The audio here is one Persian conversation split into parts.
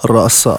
راسا.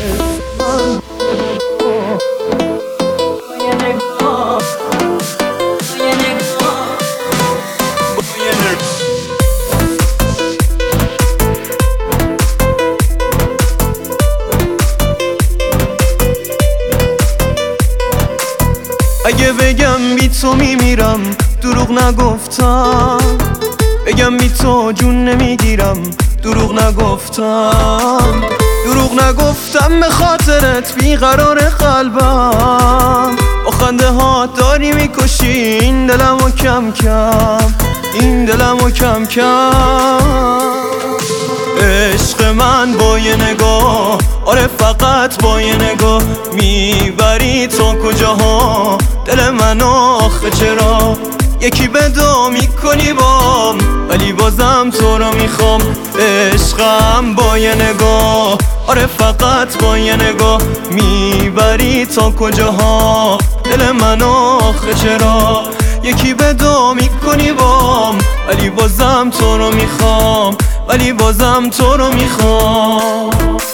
اگه بگم بی تو میمیرم دروغ نگفتم، بگم بی تو جون نمیگیرم دروغ نگفتم، دروغ نگفتم به خاطرت بیقرار قلبم، با خنده ها داری میکشی این دلمو کم کم، این دلمو کم کم. عشق من با یه نگاه، آره فقط با یه نگاه میبری تا کجاها دل منو، آخه چرا یکی بدا میکنی بام ولی بازم تو رو میخوام. عشقم با یه نگاه، آره فقط با یه نگاه میبری تا کجاها دل منو، آخه چرا یکی بدا میکنی بام ولی بازم تو رو میخوام، ولی بازم تو رو میخوام.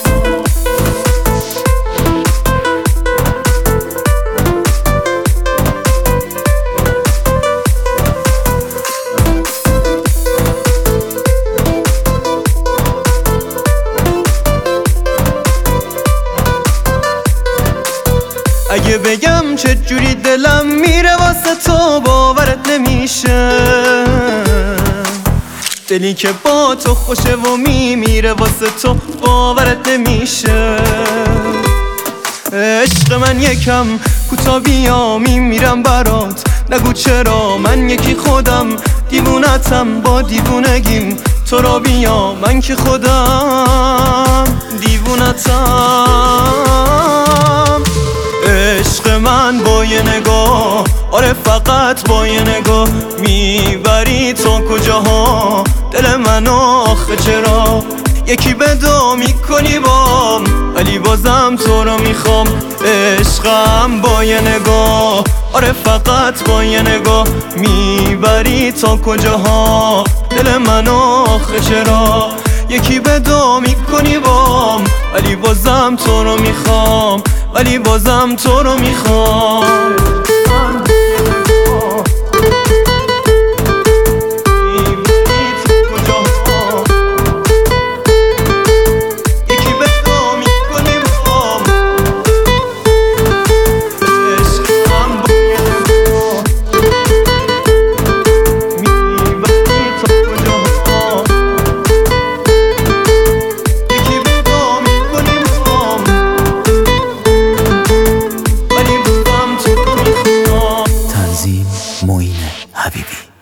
اگه بگم چه جوری دلم میره واسه تو باورت نمیشه، دلی که با تو خوشه و میمیره واسه تو باورت نمیشه. عشق من یکم کوتا بیا میمیرم برات، نگو چرا من یکی خودم دیوونتم با دیوونگیم، تو را بیا من که خودم دیوونتم. عشق من با یه نگاه، آره فقط با یه نگاه میبری تا کجاها دل منو، آخه چرا یکی بدا میکنی بام ولی بازم تو رو میخوام. عشقم با یه نگاه، آره فقط با یه نگاه میبری تا کجاها دل منو، آخه چرا یکی بدا میکنی بام ولی بازم تو رو میخوام، ولی بازم تو رو میخوام. تنظیم معین حبیبی.